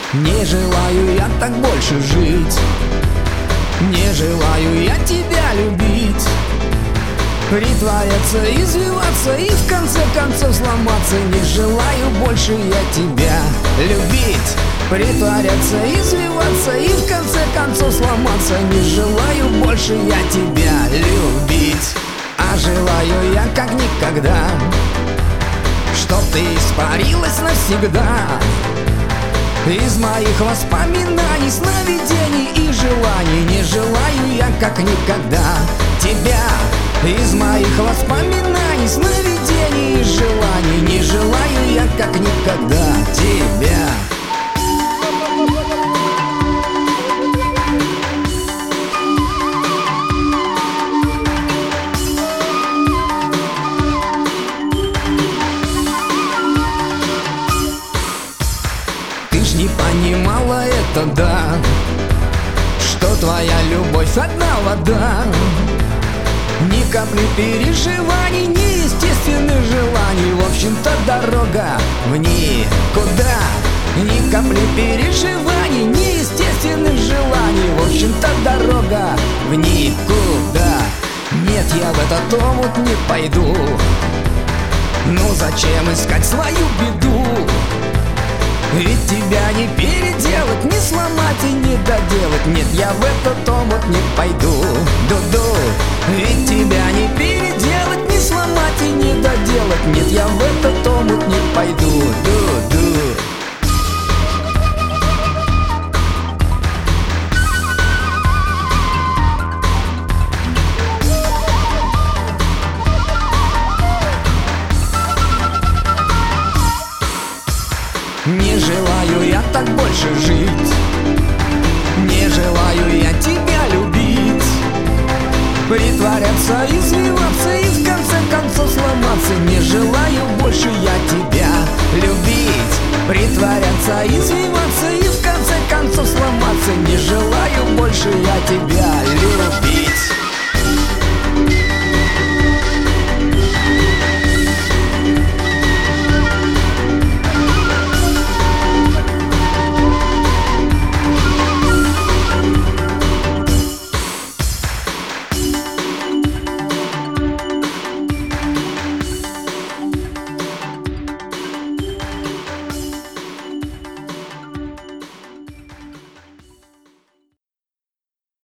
Не желаю я так больше жить, не желаю я тебя любить. Притворяться, извиваться и в конце концов сломаться. Не желаю больше я тебя любить. Притворяться, извиваться и в конце концов сломаться. Не желаю больше я тебя любить. А желаю я как никогда, чтоб ты испарилась навсегда из моих воспоминаний, сновидений и желаний. Не желаю я как никогда тебя из моих воспоминаний, сновидений и желаний. Не желаю я как никогда тебя. Ты ж не понимала это, да, что твоя любовь одна вода. Ни капли переживаний, неестественных желаний. В общем-то дорога в никуда. Ни капли переживаний, неестественных желаний. В общем-то дорога в никуда. Нет, я в этот омут не пойду. Ну зачем искать свою беду? Ведь тебя не переделать, не сломать и не доделать. Нет, я в этот омут не пойду. Ду-ду. Ведь тебя не переделать, не сломать и не доделать. Нет, я в этот омут не пойду. Ду-ду. Не желаю я так больше жить, не желаю я тебя любить. Притворяться, извиваться и в конце концов сломаться. Не желаю больше я тебя любить. Притворяться, извиваться и в конце концов сломаться. Не желаю больше я тебя любить.